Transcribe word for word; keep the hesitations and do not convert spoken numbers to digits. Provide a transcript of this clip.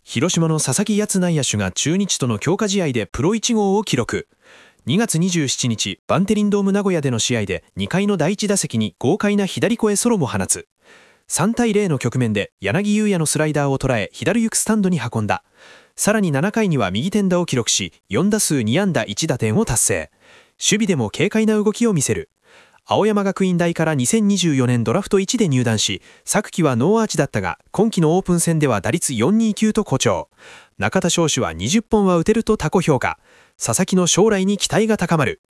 広島の佐々木康内野手が中日との強化試合でプロいち号を記録。にがつにじゅうしちにち、バンテリンドーム名古屋での試合でにかいのだいいち打席に豪快な左越えソロも放つ。さんたいゼロの局面で柳裕也のスライダーを捉え左行くスタンドに運んだ。さらにななかいには右転打を記録し、よんだすうにあんだいちだてんを達成。守備でも軽快な動きを見せる。青山学院大からにせんにじゅうよねんドラフトいちで入団し、昨季はノーアーチだったが、今季のオープン戦では打率よんにきゅうと好調。中田翔手はにじゅっぽんは打てると他己評価。佐々木の将来に期待が高まる。